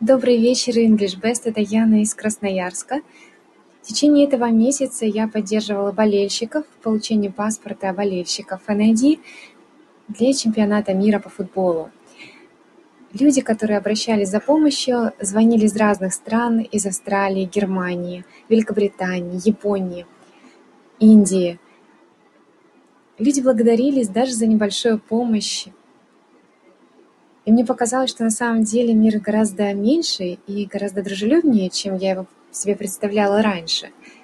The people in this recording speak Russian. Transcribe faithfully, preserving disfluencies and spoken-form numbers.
Добрый вечер, English Best. Это Яна из Красноярска. В течение этого месяца я поддерживала болельщиков в получении паспорта болельщиков эн ай ди для чемпионата мира по футболу. Люди, которые обращались за помощью, звонили из разных стран, из Австралии, Германии, Великобритании, Японии, Индии. Люди благодарились даже за небольшую помощь. И мне показалось, что на самом деле мир гораздо меньше и гораздо дружелюбнее, чем я его себе представляла раньше.